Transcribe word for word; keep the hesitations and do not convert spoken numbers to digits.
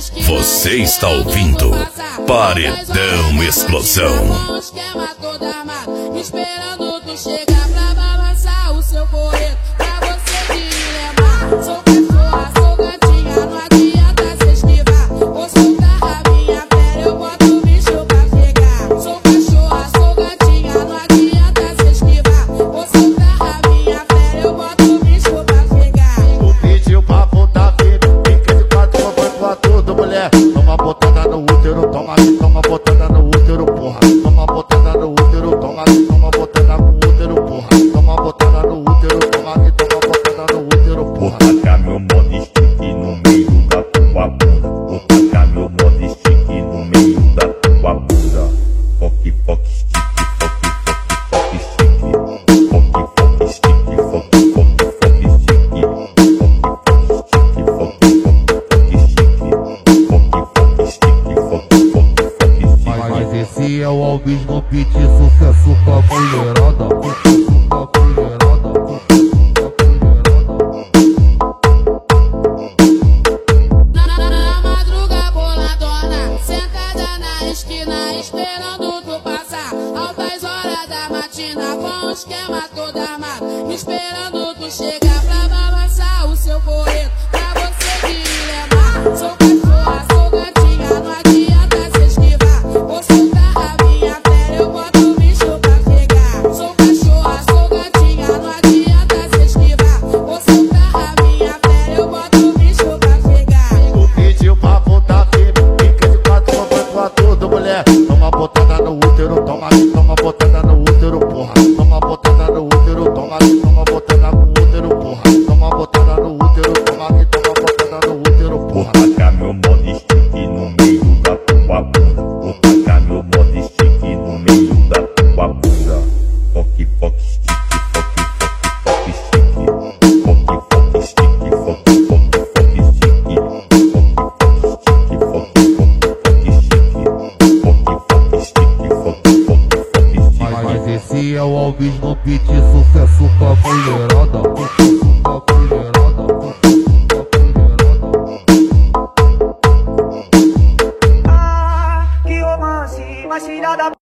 Você está ouvindo Paredão Explosão. Esperando tu chegar pra balançar o seu correto, pra você me lembrar. Sou cachorra, sou gatinha, não adianta se esquivar. Vou soltar a minha pele, eu boto o bicho pra pegar. Sou cachorra, sou gatinha, não adianta se esquivar. Vou soltar a minha pele, eu boto o bicho pra pegar. Tu pediu pra botar firme, fica de quatro, foi pra tudo, mulher. Toma botada no útero, toma aqui, toma botada no útero, porra. Toma botada no útero, toma aqui, toma botada no útero, porra. Toma botada no útero, toma aqui, toma botada no útero, porra. Vou tacar meu modo stick no meio da tua bunda. Vou tacar meu modo stick no meio da tua bunda. Foque, foque, stick, foque, foque, foque, stick. Foque, foque, stick, foque, foque, foque, stick. Foque, foque, stick, foque, foque, stick. Foque, foque, stick, foque, foque, foque, stick. Mas esse é o Alves no beat, sucesso com a mulherada. Sucesso com a mulherada. Sucesso com a mulherada. Na madruga boladona, sentada na esquina, esperando tu passar. Altas horas da matina, com o esquema todo armado. Esperando tu chegar pra balançar o seu correto, pra você me lembrar. Sou cachorra, sou gatinha, não adianta se esquivar. Vou soltar a minha pele, eu boto o bicho pra pegar. Sou cachorra, sou gatinha, não adianta se esquivar. Vou soltar a minha pele, eu boto o bicho pra pegar. Tu pediu pra botar firme, fica de quatro, foi pra tudo, mulher. Toma botada no útero, toma aqui, toma botada no útero, porra. Toma botada no útero, toma aqui, toma botada no útero, porra. Toma botada no útero, toma aqui, toma botada no útero, Vou porra. tacar meu modo stick no meio da tua bunda. Vou tacar meu modo stick no meio da tua bunda. Foque, foque, stick, foque, foque, foque, stick. Foque, foque, stick, foque, foque, stick. Foque, foque, stick, foque, foque, stick. Foque, foque, stick, foque, foque, foque, stick. Mas esse é o Alves no beat, sucesso com a mulherada.